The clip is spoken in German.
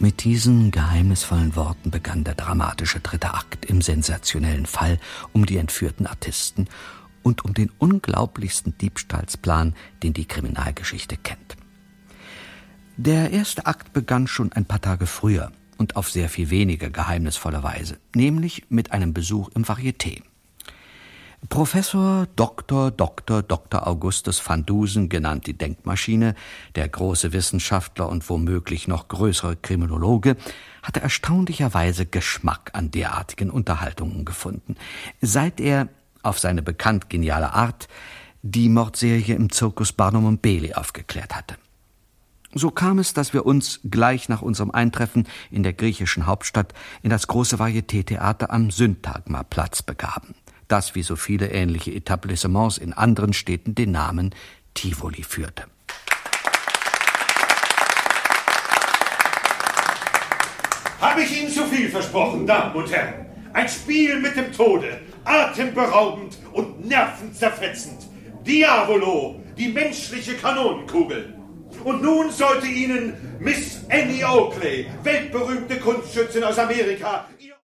Mit diesen geheimnisvollen Worten begann der dramatische dritte Akt im sensationellen Fall um die entführten Artisten und um den unglaublichsten Diebstahlsplan, den die Kriminalgeschichte kennt. Der erste Akt begann schon ein paar Tage früher und auf sehr viel weniger geheimnisvolle Weise, nämlich mit einem Besuch im Varieté. Professor Dr. Augustus van Dusen, genannt die Denkmaschine, der große Wissenschaftler und womöglich noch größere Kriminologe, hatte erstaunlicherweise Geschmack an derartigen Unterhaltungen gefunden, seit er, auf seine bekannt geniale Art, die Mordserie im Zirkus Barnum und Bailey aufgeklärt hatte. So kam es, dass wir uns gleich nach unserem Eintreffen in der griechischen Hauptstadt in das große Varieté-Theater am Syntagma-Platz begaben, das wie so viele ähnliche Etablissements in anderen Städten den Namen Tivoli führte. Habe ich Ihnen zu viel versprochen, Damen und Herren? Ein Spiel mit dem Tode, atemberaubend und nervenzerfetzend. Diavolo, die menschliche Kanonenkugel. Und nun sollte Ihnen Miss Annie Oakley, weltberühmte Kunstschützin aus Amerika,